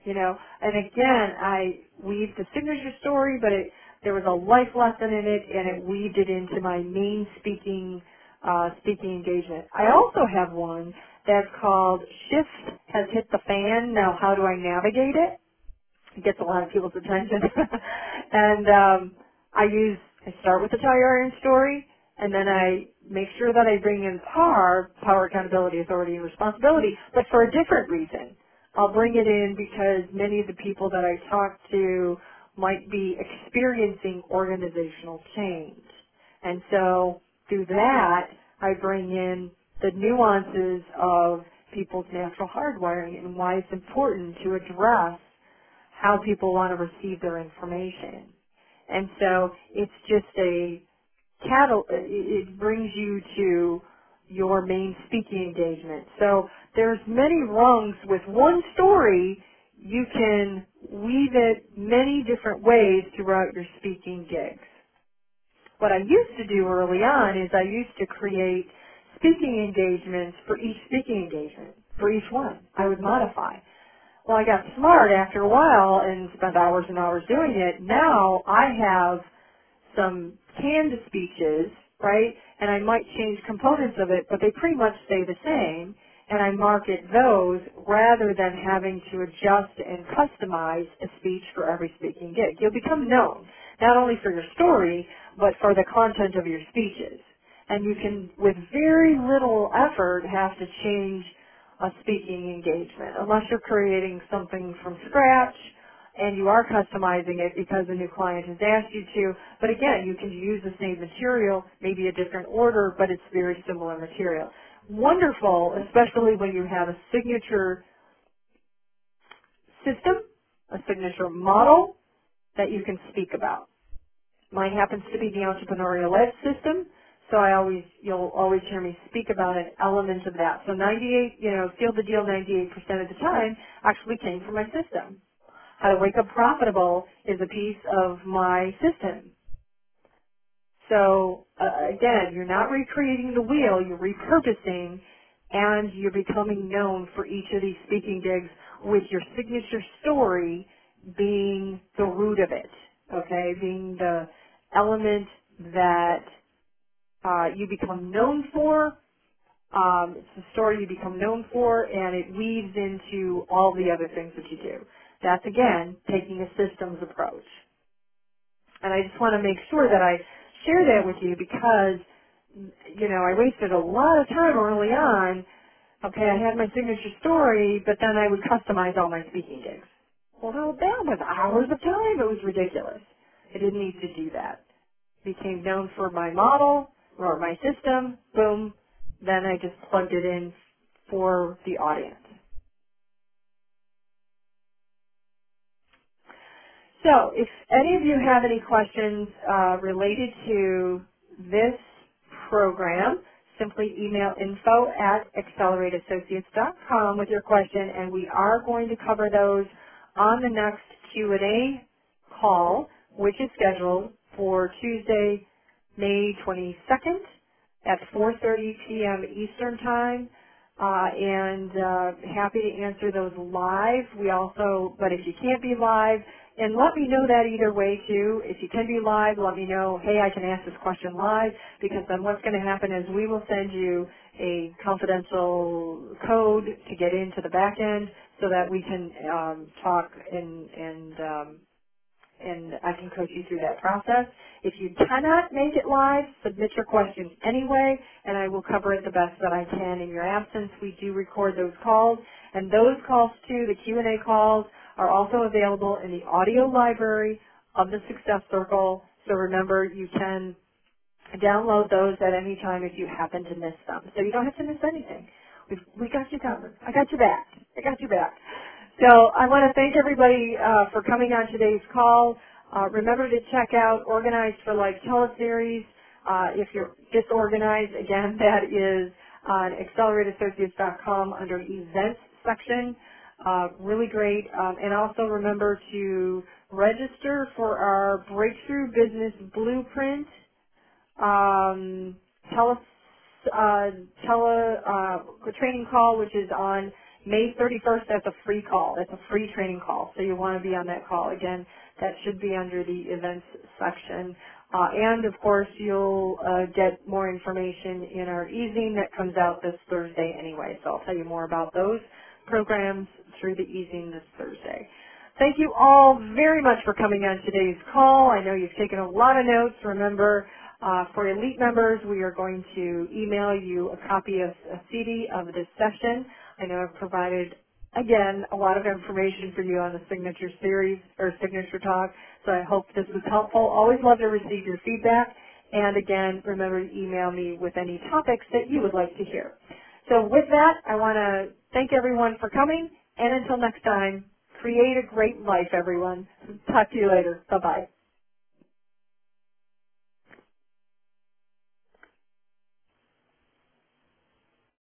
You know, and again, I weaved the signature story, but it, there was a life lesson in it, and it weaved it into my main speaking, uh, speaking engagement. I also have one that's called Shift Has Hit the Fan. Now, how do I navigate it? It gets a lot of people's attention. and um, I use, I start with the tire iron story, and then I make sure that I bring in PAR, power, accountability, authority, and responsibility, but for a different reason. I'll bring it in because many of the people that I talk to might be experiencing organizational change. And so through that, I bring in the nuances of people's natural hardwiring and why it's important to address how people want to receive their information. And so it's just a catal- it it brings you to your main speaking engagement. So there's many rungs with one story. You can weave it many different ways throughout your speaking gigs. What I used to do early on is I used to create speaking engagements for each speaking engagement, for each one. I would modify. Well, I got smart after a while and spent hours and hours doing it. Now I have some canned speeches, right? And I might change components of it, but they pretty much stay the same. And I market those rather than having to adjust and customize a speech for every speaking gig. You'll become known, not only for your story, but for the content of your speeches. And you can, with very little effort, have to change a speaking engagement, unless you're creating something from scratch and you are customizing it because a new client has asked you to. But again, you can use the same material, maybe a different order, but it's very similar material. Wonderful, especially when you have a signature system, a signature model that you can speak about. Mine happens to be the entrepreneurial ed system, so I always, you'll always hear me speak about an element of that. So ninety-eight, you know, Seal the Deal ninety-eight percent of the time actually came from my system. How to Wake Up Profitable is a piece of my system. So uh, again, you're not recreating the wheel, you're repurposing, and you're becoming known for each of these speaking gigs with your signature story being the root of it, okay, being the element that uh, you become known for. Um, it's the story you become known for, and it weaves into all the other things that you do. That's, again, taking a systems approach. And I just want to make sure that I share that with you because, you know, I wasted a lot of time early on. Okay, I had my signature story, but then I would customize all my speaking gigs. Well, that was hours of time. It was ridiculous. I didn't need to do that. Became known for my model or my system. Boom. Then I just plugged it in for the audience. So if any of you have any questions uh, related to this program, simply email info at accelerate associates dot com with your question, and we are going to cover those on the next Q and A call, which is scheduled for Tuesday, May twenty-second at four thirty p m Eastern Time. Uh, and uh, happy to answer those live. We also, but if you can't be live, and let me know that either way too. If you can be live, let me know, hey, I can ask this question live, because then what's going to happen is we will send you a confidential code to get into the back end so that we can um, talk and, and um, and I can coach you through that process. If you cannot make it live, submit your questions anyway, and I will cover it the best that I can in your absence. We do record those calls, and those calls too, the Q and A calls, are also available in the audio library of the Success Circle. So remember, you can download those at any time if you happen to miss them. So you don't have to miss anything. We've, we got you covered. I got you back. I got you back. So I want to thank everybody uh, for coming on today's call. Uh, remember to check out Organized for Life teleseries. Uh, if you're disorganized, again, that is on accelerate associates dot com under events section. Uh, really great. Um, and also remember to register for our Breakthrough Business Blueprint um, tele, uh, tele uh, training call, which is on May thirty-first, that's a free call. That's a free training call. So you want to be on that call. Again, that should be under the events section. Uh, and of course, you'll uh, get more information in our e-zine that comes out this Thursday anyway. So I'll tell you more about those programs through the e-zine this Thursday. Thank you all very much for coming on today's call. I know you've taken a lot of notes. Remember, uh, for elite members, we are going to email you a copy of a C D of this session. I know I've provided, again, a lot of information for you on the signature series or signature talk, so I hope this was helpful. Always love to receive your feedback. And again, remember to email me with any topics that you would like to hear. So with that, I want to thank everyone for coming, and until next time, create a great life, everyone. Talk to you later. Bye-bye.